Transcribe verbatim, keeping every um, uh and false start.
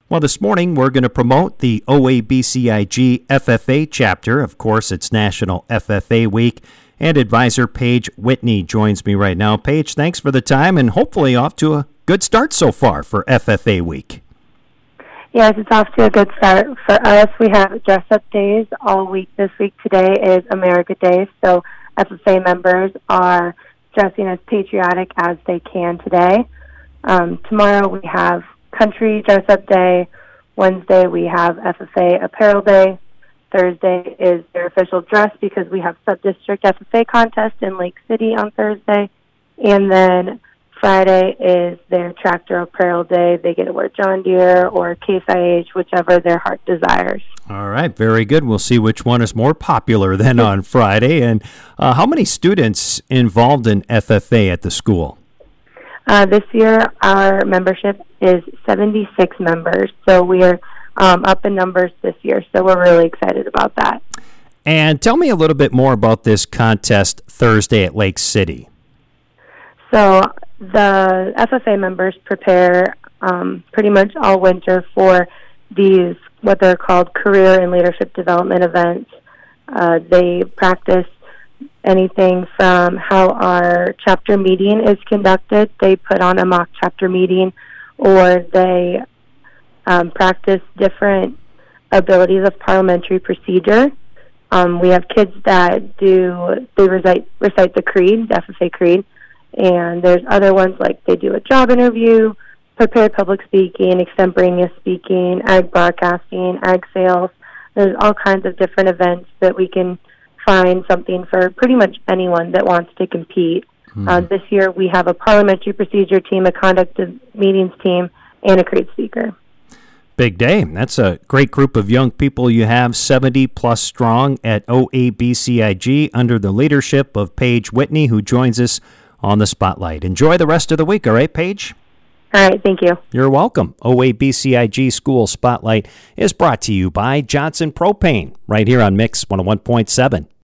Well, this morning we're going to promote the O A B C I G F F A chapter. Of course, it's National F F A Week. And advisor Paige Whitney joins me right now. Paige, thanks for the time and hopefully off to a good start so far for F F A Week. Yes, it's off to a good start. For us, we have dress-up days all week. This week today is America Day, so F F A members are dressing as patriotic as they can today. Um, tomorrow we have Country Dress-Up Day. Wednesday we have F F A Apparel Day. Thursday is their official dress because we have sub-district F F A contest in Lake City on Thursday. And then Friday is their tractor apparel day. They get to wear John Deere or Case I H, whichever their heart desires. All right, very good. We'll see which one is more popular then on Friday. And uh, how many students involved in F F A at the school? Uh, this year, our membership is seventy-six members, so we are um, up in numbers this year, so we're really excited about that. And tell me a little bit more about this contest Thursday at Lake City. So the F F A members prepare um, pretty much all winter for these, what they're called career and leadership development events. Uh, they practice anything from how our chapter meeting is conducted. They put on a mock chapter meeting, or they um, practice different abilities of parliamentary procedure. Um, we have kids that do, they recite, recite the creed, the F F A creed, and there's other ones like they do a job interview, prepared public speaking, extemporaneous speaking, ag broadcasting, ag sales. There's all kinds of different events that we can find something for pretty much anyone that wants to compete. Mm-hmm. Uh, this year we have a parliamentary procedure team, a conduct of meetings team, and a creed speaker. Big day. That's a great group of young people you have, seventy plus strong at O A B C I G under the leadership of Paige Whitney, who joins us on the Spotlight. Enjoy the rest of the week, all right, Paige? All right, thank you. You're welcome. O A B C I G School Spotlight is brought to you by Johnson Propane, right here on Mix one oh one point seven.